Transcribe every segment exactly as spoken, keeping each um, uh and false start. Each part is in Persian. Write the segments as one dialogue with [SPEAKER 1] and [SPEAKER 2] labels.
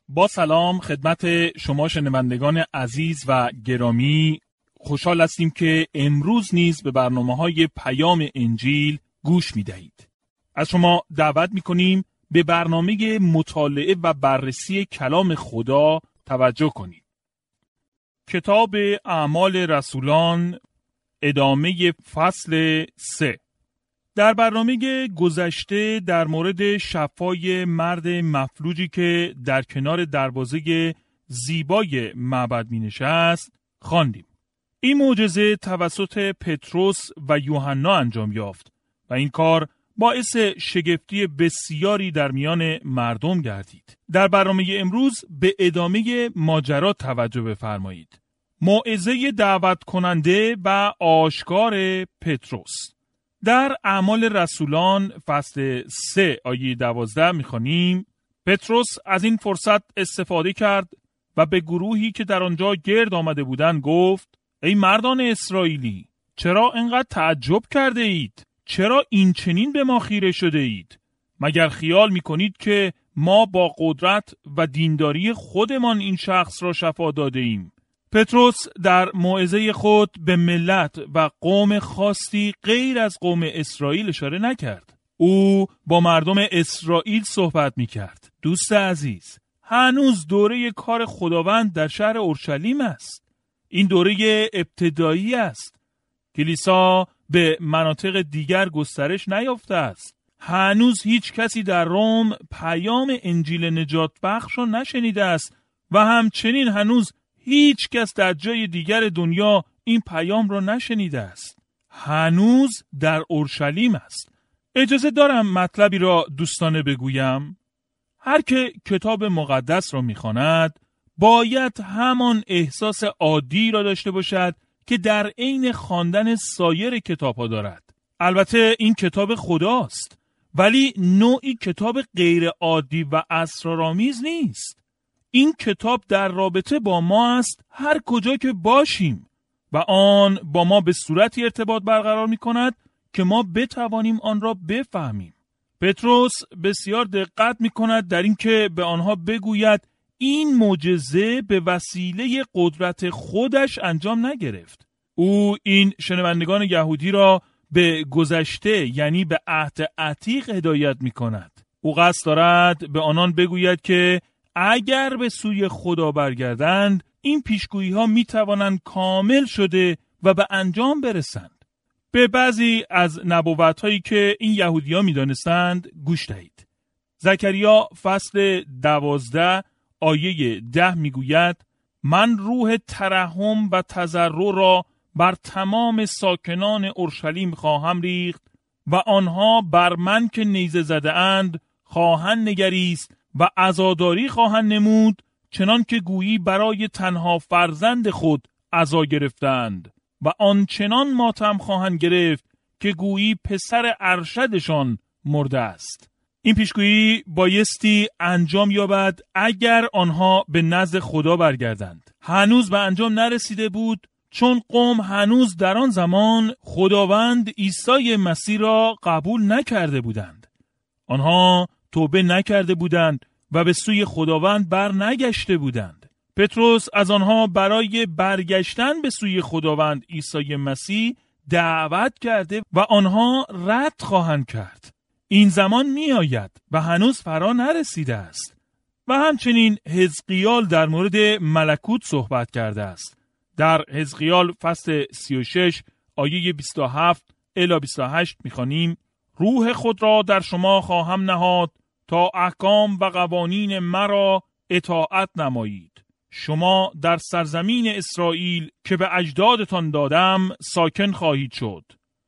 [SPEAKER 1] با سلام خدمت شما شنوندگان عزیز و گرامی، خوشحال هستیم که امروز نیز به برنامه‌های پیام انجیل گوش می‌دهید. از شما دعوت می‌کنیم به برنامه مطالعه و بررسی کلام خدا توجه کنید. کتاب اعمال رسولان، ادامه فصل سه. در برنامه گذشته در مورد شفای مرد مفلوجی که در کنار دروازه زیبای معبد می نشست خواندیم. این معجزه توسط پتروس و یوحنا انجام یافت و این کار باعث شگفتی بسیاری در میان مردم گردید. در برنامه امروز به ادامه ماجرا توجه بفرمایید. موعظه دعوت کننده و آشکار پتروس. در اعمال رسولان فصل سه آیه دوازده می‌خوانیم: پتروس از این فرصت استفاده کرد و به گروهی که در آنجا گرد آمده بودند گفت: ای مردان اسرائیلی، چرا انقدر تعجب کرده اید؟ چرا این چنین به ما خیره شده اید؟ مگر خیال می‌کنید که ما با قدرت و دینداری خودمان این شخص را شفا داده ایم؟ پتروس در موعظه خود به ملت و قوم خاصی غیر از قوم اسرائیل اشاره نکرد. او با مردم اسرائیل صحبت می‌کرد. دوست عزیز، هنوز دوره کار خداوند در شهر اورشلیم است. این دوره ابتدایی است. کلیسا به مناطق دیگر گسترش نیافته است. هنوز هیچ کسی در روم پیام انجیل نجات بخش را نشنیده است و همچنین هنوز هیچ کس در جای دیگر دنیا این پیام را نشنیده است. هنوز در اورشلیم است. اجازه دارم مطلبی را دوستانه بگویم. هر که کتاب مقدس را می‌خواند باید همان احساس عادی را داشته باشد که در عین خواندن سایر کتاب‌ها دارد. البته این کتاب خداست، ولی نوعی کتاب غیر عادی و اسرارآمیز نیست. این کتاب در رابطه با ما است هر کجا که باشیم و آن با ما به صورتی ارتباط برقرار می کند که ما بتوانیم آن را بفهمیم. پتروس بسیار دقت می کند در این که به آنها بگوید این معجزه به وسیله قدرت خودش انجام نگرفت. او این شنوندگان یهودی را به گذشته یعنی به عهد عتیق هدایت می کند. او قصد دارد به آنان بگوید که اگر به سوی خدا برگردند این پیشگویی ها می توانند کامل شده و به انجام برسند. به بعضی از نبوت هایی که این یهودی ها می دانستند گوش دهید. زکریا فصل دوازده آیه ده می گوید: من روح ترحم و تضرع را بر تمام ساکنان اورشلیم خواهم ریخت و آنها بر من که نیزه زده اند خواهند نگریست و عزاداری خواهند نمود، چنان که گویی برای تنها فرزند خود عزا گرفتند و آنچنان ماتم خواهند گرفت که گویی پسر ارشدشان مرده است. این پیشگویی بایستی انجام یابد اگر آنها به نزد خدا برگردند. هنوز به انجام نرسیده بود، چون قوم هنوز در آن زمان خداوند عیسی مسیح را قبول نکرده بودند. آنها توبه نکرده بودند و به سوی خداوند بر نگشته بودند. پتروس از آنها برای برگشتن به سوی خداوند عیسی مسیح دعوت کرده و آنها رد خواهند کرد. این زمان می آید و هنوز فرا نرسیده است. و همچنین حزقیال در مورد ملکوت صحبت کرده است. در حزقیال فصل سی و شش آیه بیست و هفت الی بیست و هشت می خوانیم: روح خود را در شما خواهم نهاد تا احکام و قوانین مرا اطاعت نمایید. شما در سرزمین اسرائیل که به اجدادتان دادم ساکن خواهید شد.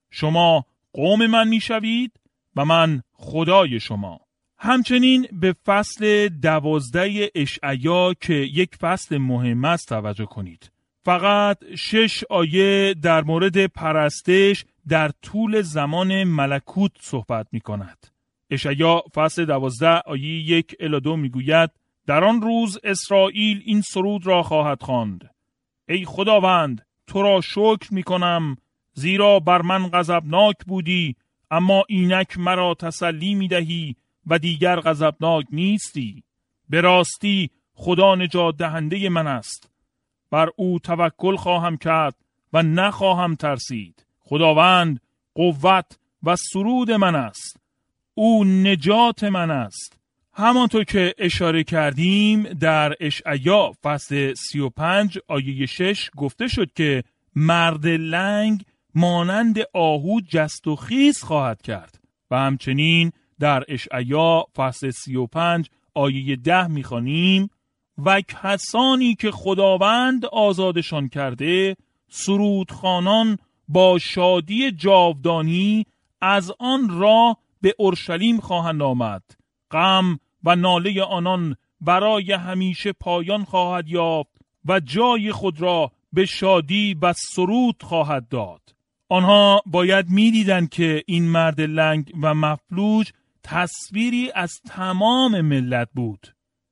[SPEAKER 1] شما قوم من میشوید و من خدای شما. همچنین به فصل دوازده اشعیا که یک فصل مهم است توجه کنید. فقط شش آیه در مورد پرستش در طول زمان ملکوت صحبت می کند. اشعیا فصل دوازده آیه یک الی دو می گوید: در آن روز اسرائیل این سرود را خواهد خواند: ای خداوند، تو را شکر می کنم، زیرا بر من غضبناک بودی، اما اینک مرا تسلی می دهی و دیگر غضبناک نیستی. به راستی خدا نجات دهنده من است. بر او توکل خواهم کرد و نخواهم ترسید. خداوند قوت و سرود من است. او نجات من است. همانطور که اشاره کردیم در اشعیا فصل سی و پنج آیه شش گفته شد که مرد لنگ مانند آهو جست و خیز خواهد کرد و همچنین در اشعیا فصل سی و پنج آیه ده می‌خوانیم و کسانی که خداوند آزادشان کرده سرودخوانان با شادی جاودانی از آن راه به اورشلیم خواهند آمد. غم و ناله آنان برای همیشه پایان خواهد یافت و جای خود را به شادی و سرود خواهد داد. آنها باید می‌دیدند که این مرد لنگ و مفلوج تصویری از تمام ملت بود.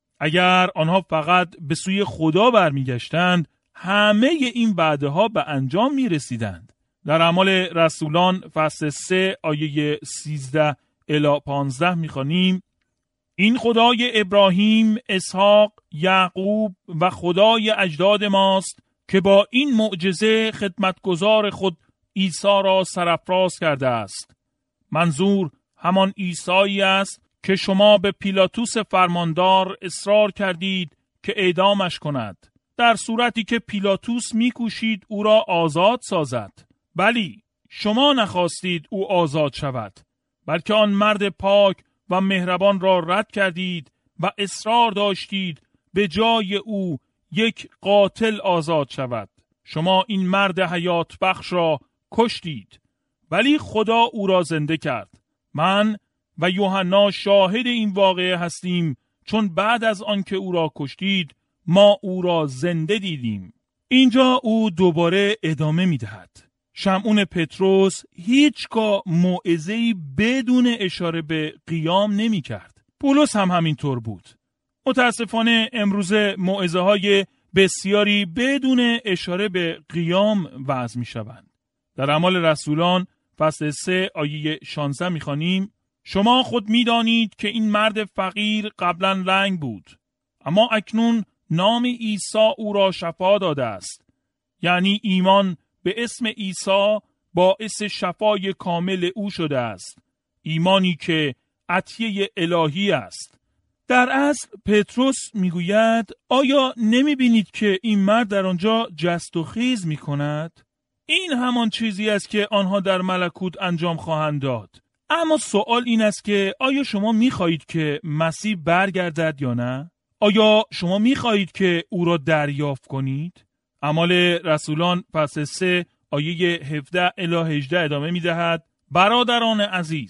[SPEAKER 1] اگر آنها فقط به سوی خدا برمیگشتند، همه این وعده ها به انجام می رسیدند. در اعمال رسولان فصل سه آیه سیزده الی پانزده می خوانیم: این خدای ابراهیم، اسحاق، یعقوب و خدای اجداد ماست که با این معجزه خدمتگزار خود عیسی را سرافراز کرده است. منظور همان عیسی است که شما به پیلاتوس فرماندار اصرار کردید که اعدامش کند، در صورتی که پیلاتوس میکوشید او را آزاد سازد. بلی، شما نخواستید او آزاد شود، بلکه آن مرد پاک و مهربان را رد کردید و اصرار داشتید به جای او یک قاتل آزاد شود. شما این مرد حیات بخش را کشتید، ولی خدا او را زنده کرد. من و یوحنا شاهد این واقعه هستیم، چون بعد از آن که او را کشتید ما او را زنده دیدیم. اینجا او دوباره ادامه می دهد. شمعون پتروس هیچگاه موعظه‌ای بدون اشاره به قیام نمی کرد. پولس هم همینطور بود. متاسفانه امروز موعظه های بسیاری بدون اشاره به قیام وعظ می شوند. در اعمال رسولان فصل سه آیه شانزده می خوانیم: شما خود می دانید که این مرد فقیر قبلا لنگ بود، اما اکنون نام عیسی او را شفا داده است. یعنی ایمان به اسم عیسی باعث شفای کامل او شده است، ایمانی که عطیه الهی است. در اصل پتروس میگوید آیا نمی بینید که این مرد در آنجا جست و خیز می کند؟ این همان چیزی است که آنها در ملکوت انجام خواهند داد. اما سوال این است که آیا شما می خواهید که مسیح برگردد یا نه؟ آیا شما می خواهید که او را دریافت کنید؟ اعمال رسولان فصل سه آیه هفده الی هجده ادامه می دهد: برادران عزیز،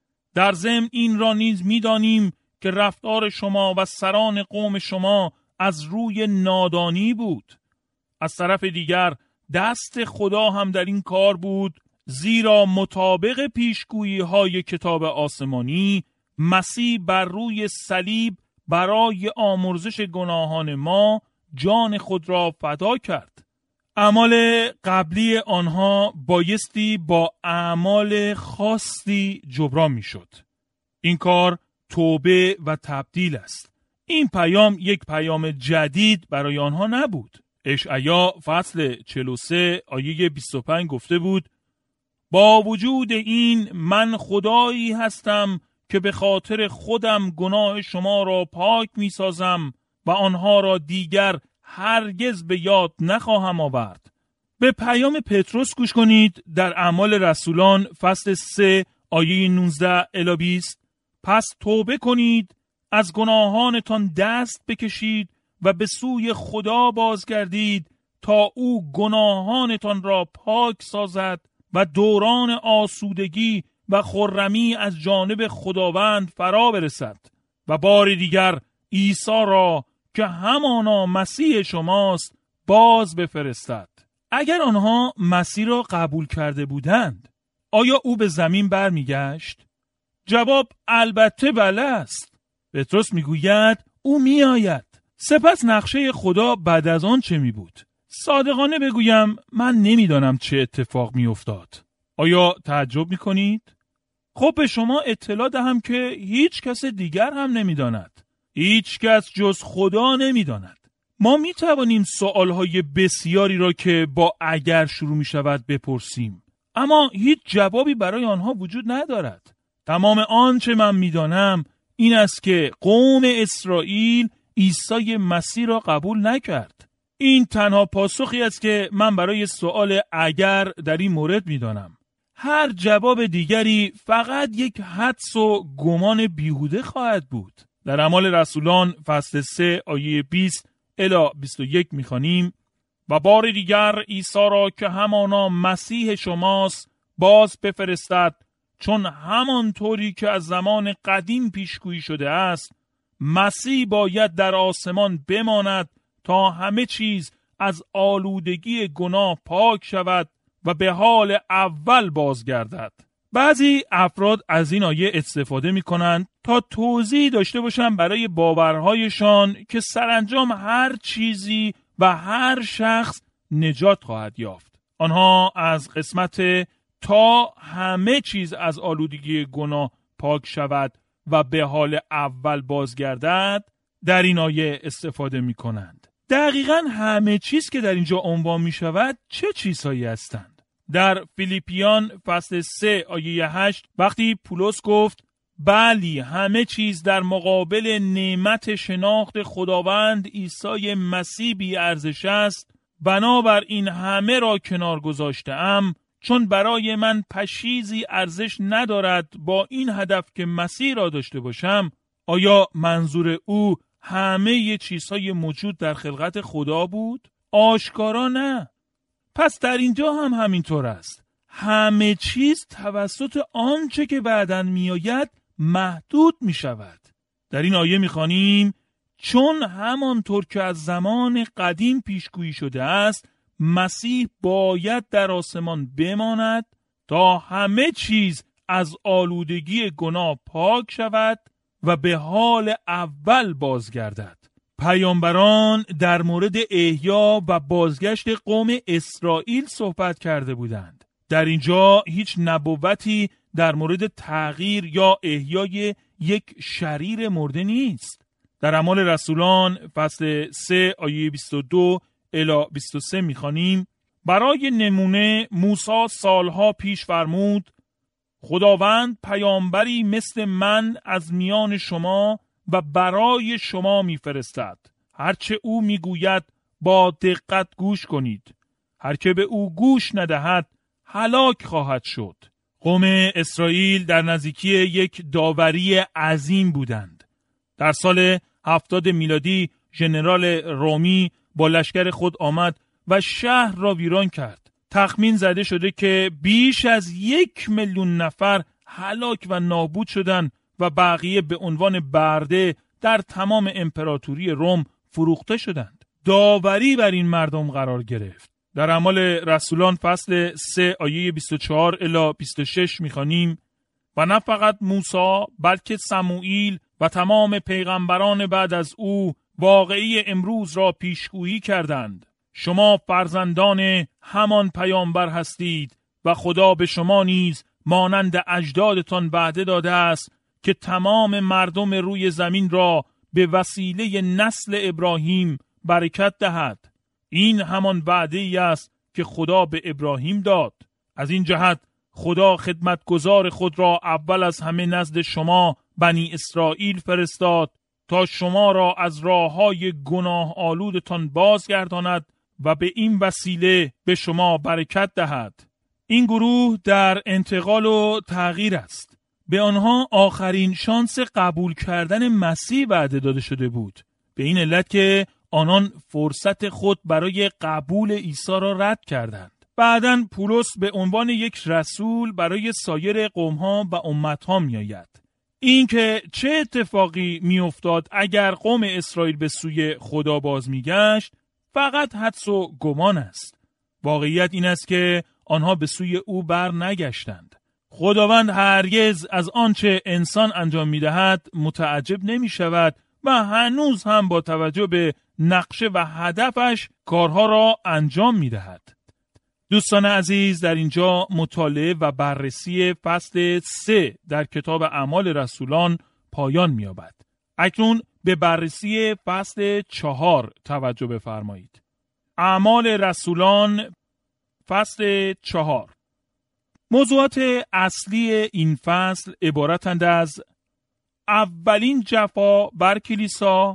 [SPEAKER 1] در ضمن این را نیز می دانیم که رفتار شما و سران قوم شما از روی نادانی بود. از طرف دیگر دست خدا هم در این کار بود، زیرا مطابق پیشگویی های کتاب آسمانی مسیح بر روی صلیب برای آمرزش گناهان ما جان خود را فدا کرد. اعمال قبلی آنها بایستی با اعمال خاصی جبران می شد. این کار توبه و تبدیل است. این پیام یک پیام جدید برای آنها نبود. اشعیا فصل چهل و سه آیه بیست و پنج گفته بود: با وجود این من خدایی هستم که به خاطر خودم گناه شما را پاک می سازم و آنها را دیگر هرگز به یاد نخواهم آورد. به پیام پتروس گوش کنید در اعمال رسولان فصل سه آیه نوزده الی بیست: پس توبه کنید، از گناهانتان دست بکشید و به سوی خدا بازگردید تا او گناهانتان را پاک سازد و دوران آسودگی و خرمی از جانب خداوند فرا برسد و بار دیگر عیسی را که همانا مسیح شماست باز بفرستد. اگر آنها مسیح را قبول کرده بودند، آیا او به زمین برمیگشت؟ جواب البته بله است. پتروس میگوید او میآید. سپس نقشه خدا بعد از آن چه می بود؟ صادقانه بگویم من نمیدانم چه اتفاق می افتاد. آیا تعجب می کنید؟ خب به شما اطلاع دهم که هیچ کس دیگر هم نمیداند. هیچ کس جز خدا نمی‌داند. ما می‌توانیم سوال‌های بسیاری را که با اگر شروع می‌شود بپرسیم، اما هیچ جوابی برای آنها وجود ندارد. تمام آنچه من می‌دانم این است که قوم اسرائیل عیسی مسیح را قبول نکرد. این تنها پاسخی است که من برای سوال اگر در این مورد می‌دانم. هر جواب دیگری فقط یک حدس و گمان بیهوده خواهد بود. در اعمال رسولان فصل سه آیه بیست الی بیست و یک می‌خوانیم: و بار دیگر عیسی را که همانا مسیح شماست باز بفرستد، چون همانطوری که از زمان قدیم پیشگویی شده است مسیح باید در آسمان بماند تا همه چیز از آلودگی گناه پاک شود و به حال اول بازگردد. بعضی افراد از این آیه استفاده می کنند تا توضیح داشته باشند برای باورهایشان که سرانجام هر چیزی و هر شخص نجات خواهد یافت. آنها از قسمت تا همه چیز از آلودگی گناه پاک شود و به حال اول بازگردد در این آیه استفاده می کنند. دقیقاً همه چیز که در اینجا عنوان می شود چه چیزهایی هستند؟ در فیلیپیان فصل سه آیه هشت وقتی پولس گفت بلی همه چیز در مقابل نعمت شناخت خداوند عیسی مسیح بی ارزش است، بنابر این همه را کنار گذاشته‌ام، چون برای من پشیزی ارزش ندارد با این هدف که مسیح را داشته باشم. آیا منظور او همه چیزهای موجود در خلقت خدا بود؟ آشکارا نه. پس در اینجا هم همینطور است. همه چیز توسط آنچه که بعداً میآید محدود می شود. در این آیه می خوانیم چون همانطور که از زمان قدیم پیشگویی شده است مسیح باید در آسمان بماند تا همه چیز از آلودگی گناه پاک شود و به حال اول بازگردد. پیامبران در مورد احیا و بازگشت قوم اسرائیل صحبت کرده بودند. در اینجا هیچ نبوتی در مورد تغییر یا احیای یک شریر مرده نیست. در اعمال رسولان فصل سه آیه بیست و دو الی بیست و سه می‌خوانیم برای نمونه موسی سالها پیش فرمود خداوند پیامبری مثل من از میان شما و برای شما میفرستد. هرچه او میگوید با دقت گوش کنید. هر که به او گوش ندهد هلاک خواهد شد. قوم اسرائیل در نزدیکی یک داوری عظیم بودند. در سال هفتاد میلادی ژنرال رومی با لشکر خود آمد و شهر را ویران کرد. تخمین زده شده که بیش از یک میلیون نفر هلاک و نابود شدند و بقیه به عنوان برده در تمام امپراتوری روم فروخته شدند. داوری بر این مردم قرار گرفت. در اعمال رسولان فصل سه آیه بیست و چهار الی بیست و شش می‌خوانیم و نه فقط موسی بلکه سموئیل و تمام پیغمبران بعد از او واقعی امروز را پیشگویی کردند. شما فرزندان همان پیامبر هستید و خدا به شما نیز مانند اجدادتان وعده داده است که تمام مردم روی زمین را به وسیله نسل ابراهیم برکت دهد. این همان وعده ای است که خدا به ابراهیم داد. از این جهت خدا خدمتگزار خود را اول از همه نزد شما بنی اسرائیل فرستاد تا شما را از راه‌های گناه آلودتان بازگرداند و به این وسیله به شما برکت دهد. این گروه در انتقال و تغییر است. به آنها آخرین شانس قبول کردن مسیح وعده داده شده بود، به این علت که آنان فرصت خود برای قبول عیسی را رد کردند. بعداً پولس به عنوان یک رسول برای سایر قوم‌ها و امت‌ها می‌آید. این که چه اتفاقی می‌افتاد اگر قوم اسرائیل به سوی خدا باز می‌گشت فقط حدس و گمان است. واقعیت این است که آنها به سوی او بر نگشتند. خداوند هرگز از آنچه انسان انجام می‌دهد متعجب نمی‌شود و هنوز هم با توجه به نقشه و هدفش کارها را انجام می‌دهد. دوستان عزیز، در اینجا مطالعه و بررسی فصل سه در کتاب اعمال رسولان پایان می‌یابد. اکنون به بررسی فصل چهار توجه بفرمایید. اعمال رسولان فصل چهار. موضوعات اصلی این فصل عبارتند از اولین جفا بر کلیسا،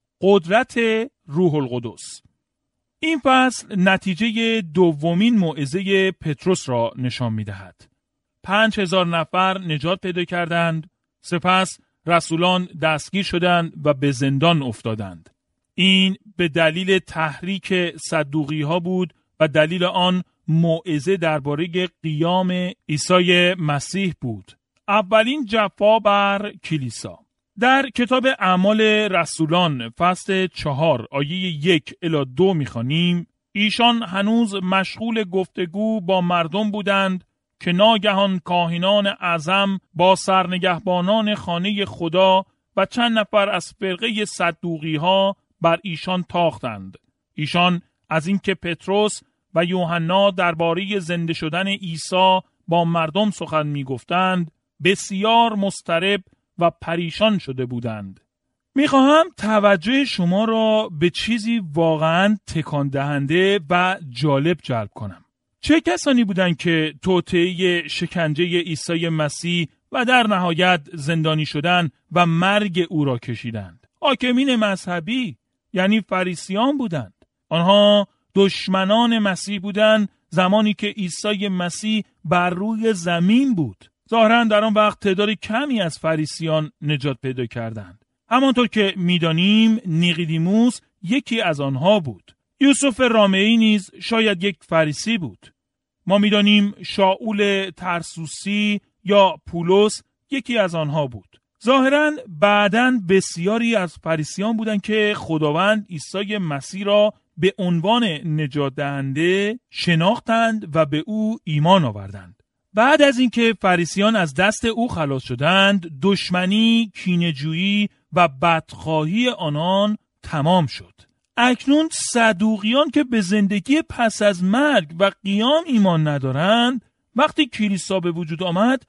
[SPEAKER 1] قدرت روح القدس. این فصل نتیجه دومین موعظه پتروس را نشان می‌دهد. پنج هزار نفر نجات پیدا کردند، سپس رسولان دستگیر شدند و به زندان افتادند. این به دلیل تحریک صدوقی ها بود و دلیل آن موعظه درباره قیام عیسی مسیح بود. اولین جفا بر کلیسا. در کتاب اعمال رسولان فصل چهار آیه یک الی دو می‌خوانیم ایشان هنوز مشغول گفتگو با مردم بودند که ناگهان کاهنان اعظم با سرنگهبانان خانه خدا و چند نفر از فرقه صدوقی ها بر ایشان تاختند. ایشان از اینکه پتروس و یوحنا درباره زنده شدن عیسی با مردم سخن میگفتند بسیار مضطرب و پریشان شده بودند. میخواهم توجه شما را به چیزی واقعاً تکان دهنده و جالب جلب کنم. چه کسانی بودند که توطئه شکنجه عیسی مسیح و در نهایت زندانی شدن و مرگ او را کشیدند؟ حاکمین مذهبی، یعنی فریسیان بودند. آنها دشمنان مسیح بودند زمانی که عیسی مسیح بر روی زمین بود. ظاهراً در آن وقت تعداد کمی از فریسیان نجات پیدا کردند. همانطور که می‌دانیم نیقودیموس یکی از آنها بود. یوسف رامئی نیز شاید یک فریسی بود. ما می‌دانیم شاول ترسوسی یا پولس یکی از آنها بود. ظاهراً بعداً بسیاری از فریسیان بودند که خداوند عیسی مسیح را به عنوان نجات دهنده شناختند و به او ایمان آوردند. بعد از اینکه فریسیان از دست او خلاص شدند، دشمنی، کینه‌جویی و بدخواهی آنان تمام شد. اکنون صدوقیان که به زندگی پس از مرگ و قیام ایمان ندارند، وقتی کلیسا به وجود آمد،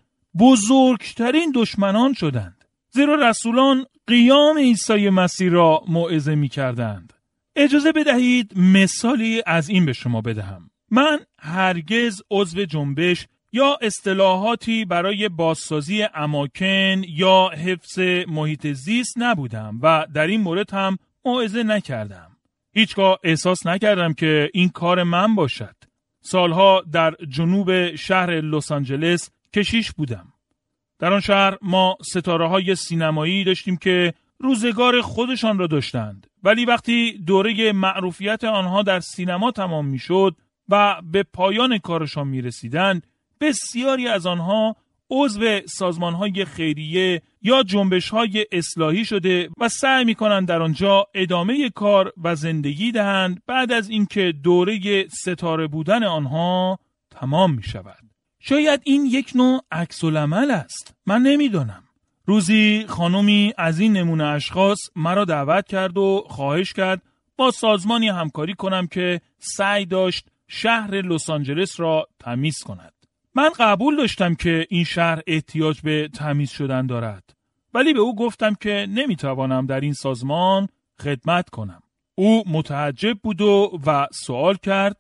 [SPEAKER 1] بزرگترین دشمنان شدند. زیرا رسولان قیام عیسی مسیح را موعظه می‌کردند. اجازه بدهید مثالی از این به شما بدهم. من هرگز عضو جنبش یا اصطلاحاتی برای بازسازی اماکن یا حفظ محیط زیست نبودم و در این مورد هم موعظه نکردم. هیچگاه احساس نکردم که این کار من باشد. سالها در جنوب شهر لس آنجلس کشیش بودم. در آن شهر ما ستاره‌های سینمایی داشتیم که روزگار خودشان را داشتند، ولی وقتی دوره معروفیت آنها در سینما تمام می‌شد و به پایان کارشان می‌رسیدند، بسیاری از آنها عضو سازمان‌های خیریه یا جنبش‌های اصلاحی شده و سعی می‌کنند در آنجا ادامه کار و زندگی دهند بعد از اینکه دوره ستاره بودن آنها تمام می‌شود. شاید این یک نوع عکس‌العمل است. من نمی‌دانم. روزی خانمی از این نمونه اشخاص مرا دعوت کرد و خواهش کرد با سازمانی همکاری کنم که سعی داشت شهر لس آنجلس را تمیز کند. من قبول داشتم که این شهر احتیاج به تمیز شدن دارد، ولی به او گفتم که نمیتوانم در این سازمان خدمت کنم. او متعجب بود و, و سوال کرد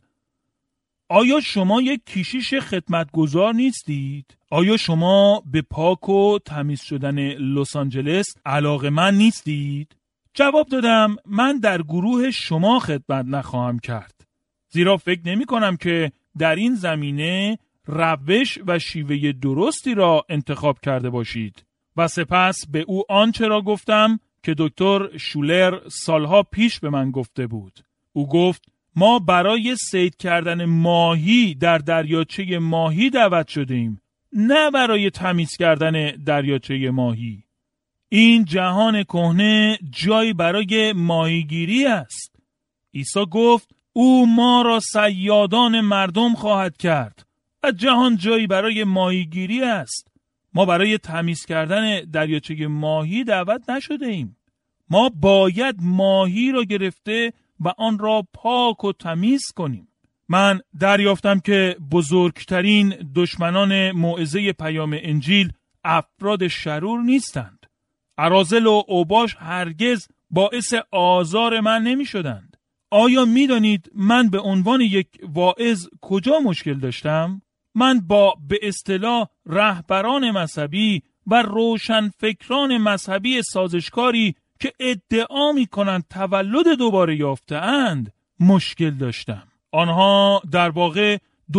[SPEAKER 1] آیا شما یک کشیش خدمتگزار نیستید؟ آیا شما به پاک و تمیز شدن لس آنجلس علاقه‌مند نیستید؟ جواب دادم من در گروه شما خدمت نخواهم کرد، زیرا فکر نمی کنم که در این زمینه روش و شیوه درستی را انتخاب کرده باشید. و سپس به او آنچه را گفتم که دکتر شولر سالها پیش به من گفته بود. او گفت ما برای صید کردن ماهی در دریاچه ماهی دعوت شدیم، نه برای تمیز کردن دریاچه ماهی. این جهان کهنه جایی برای ماهیگیری است. عیسی گفت او ما را صیادان مردم خواهد کرد و جهان جایی برای ماهیگیری است. ما برای تمیز کردن دریاچه ماهی دعوت نشده ایم. ما باید ماهی را گرفته و آن را پاک و تمیز کنیم. من دریافتم که بزرگترین دشمنان موعظه پیام انجیل افراد شرور نیستند. اراذل و اوباش هرگز باعث آزار من نمی شدند. آیا می دانید من به عنوان یک واعظ کجا مشکل داشتم؟ من با به اصطلاح رهبران مذهبی و روشنفکران مذهبی سازشکاری که ادعا می کنند تولد دوباره یافته‌اند مشکل داشتم. آنها در واقع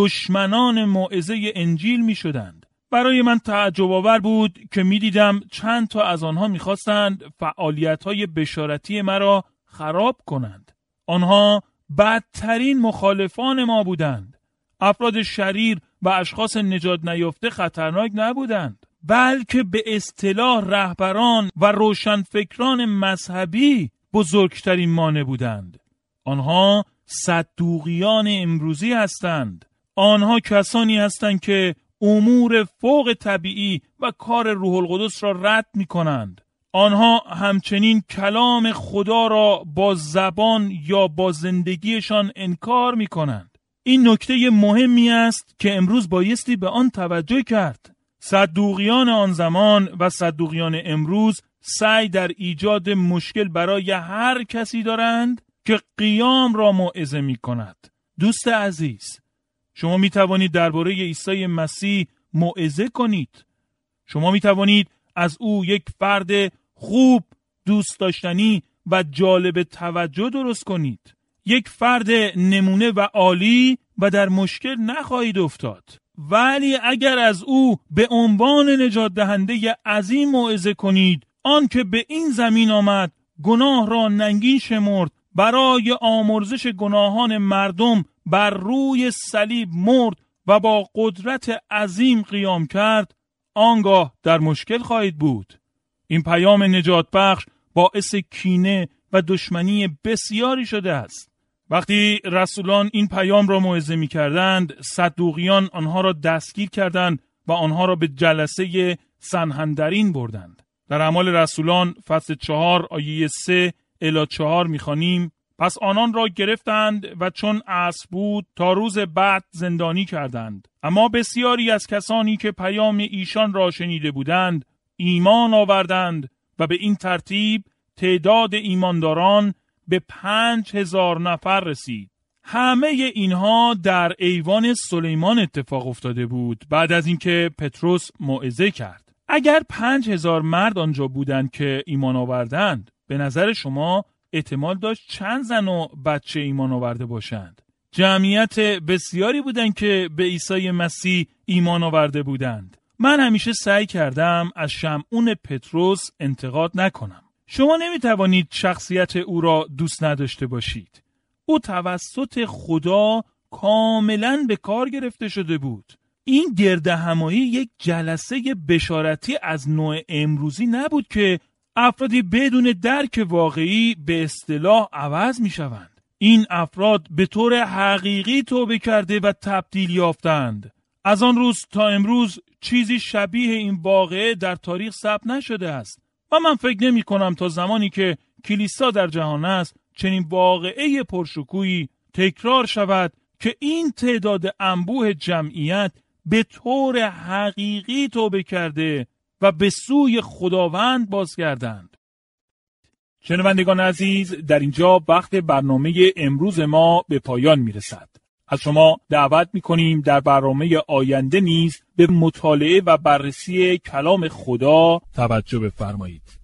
[SPEAKER 1] دشمنان موعظه انجیل می شدند. برای من تعجب آور بود که می دیدم چند تا از آنها می خواستند فعالیت‌های بشارتی مرا خراب کنند. آنها بدترین مخالفان ما بودند. افراد شریر و اشخاص نجات نیافته خطرناک نبودند، بلکه به اصطلاح رهبران و روشنفکران مذهبی بزرگترین مانع بودند. آنها صدوقیان امروزی هستند. آنها کسانی هستند که امور فوق طبیعی و کار روح القدس را رد می کنند. آنها همچنین کلام خدا را با زبان یا با زندگیشان انکار می کنند. این نکته مهمی است که امروز بایستی به آن توجه کرد. صدوقیان آن زمان و صدوقیان امروز سعی در ایجاد مشکل برای هر کسی دارند که قیام را موعظه می کند. دوست عزیز، شما می توانید درباره عیسی مسیح موعظه کنید. شما می توانید از او یک فرد خوب، دوست داشتنی و جالب توجه درست کنید. یک فرد نمونه و عالی و در مشکل نخواهید افتاد. ولی اگر از او به عنوان نجات دهنده عظیم موعظه کنید، آن که به این زمین آمد، گناه را ننگین شمرد، برای آمرزش گناهان مردم بر روی صلیب مرد و با قدرت عظیم قیام کرد، آنگاه در مشکل خواهید بود. این پیام نجات بخش باعث کینه و دشمنی بسیاری شده است. وقتی رسولان این پیام را موعظه می کردند، صدوقیان آنها را دستگیر کردند و آنها را به جلسه سنهندرین بردند. در اعمال رسولان فصل چهار آیه سه الی چهار می خوانیم: پس آنان را گرفتند و چون عصر بود تا روز بعد زندانی کردند. اما بسیاری از کسانی که پیام ایشان را شنیده بودند ایمان آوردند و به این ترتیب تعداد ایمانداران به پنج هزار نفر رسید. همه اینها در ایوان سلیمان اتفاق افتاده بود بعد از اینکه پتروس موعظه کرد. اگر پنج هزار مرد آنجا بودند که ایمان آوردند، به نظر شما احتمال داشت چند زن و بچه ایمان آورده باشند؟ جمعیت بسیاری بودند که به عیسی مسیح ایمان آورده بودند. من همیشه سعی کردم از شمعون پتروس انتقاد نکنم. شما نمیتوانید شخصیت او را دوست نداشته باشید. او توسط خدا کاملا به کار گرفته شده بود. این گردهمایی یک جلسه بشارتی از نوع امروزی نبود که افرادی بدون درک واقعی به اصطلاح عوض می شوند. این افراد به طور حقیقی توبه کرده و تبدیل یافتند. از آن روز تا امروز چیزی شبیه این واقعه در تاریخ ثبت نشده است و من فکر نمی کنم تا زمانی که کلیسا در جهان است چنین واقعه پرشکوهی تکرار شود که این تعداد انبوه جمعیت به طور حقیقی توبه کرده و به سوی خداوند بازگردند. شنوندگان عزیز، در اینجا وقت برنامه امروز ما به پایان میرسد. از شما دعوت میکنیم در برنامه آینده نیز به مطالعه و بررسی کلام خدا توجه بفرمایید.